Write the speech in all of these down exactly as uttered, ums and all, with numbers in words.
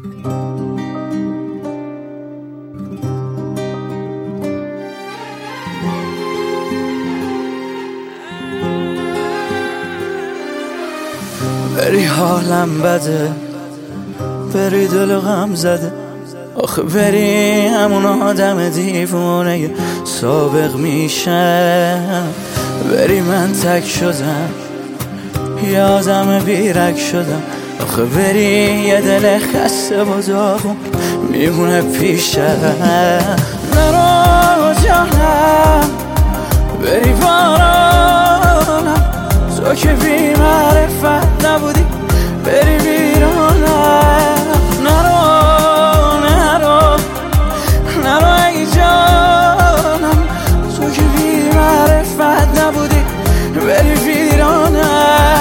بری حالم بده، بری دل غم زده، آخه بری همون آدم دیوونه سابق میشم. بری من تک شدم، یه آدم بیرک شدم، آخه بری یه دل خسته و داغون میمونه پیشم. نرو جانم، بری بارانم، تو که بی معرفت نبودی بری بیرانم. نرو نرو نرو ای جانم، تو که بی معرفت نبودی بری بیرانم.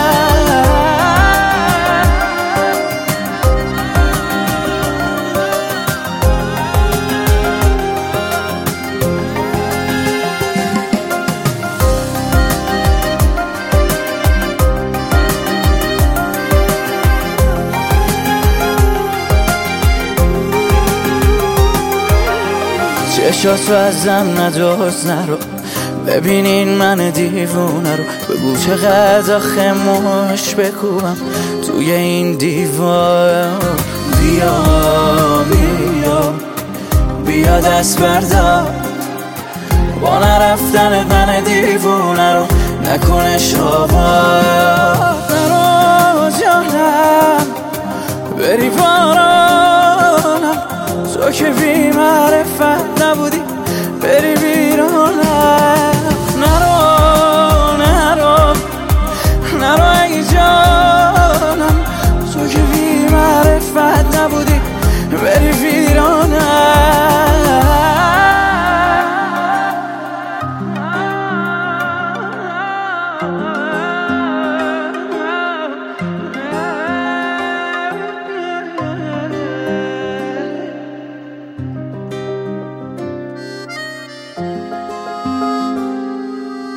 چشاتو ازم ندوز، نرو ببینین من دیوونه رو، بگو چقدر آخه مش بکوبم توی این دیوار. بیا بیا بیا دست بردار، با نرفتن من دیوونه رو نکنش آباد. نرو جانم، بری بارانم، تو که بی معرفت نبودی بری بیرانم. نرو نرو نرو ای جانم، تو که بی معرفت نبودی بری بیرانم.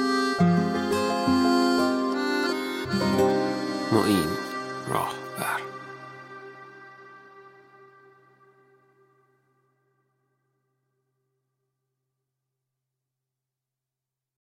معین راهبر.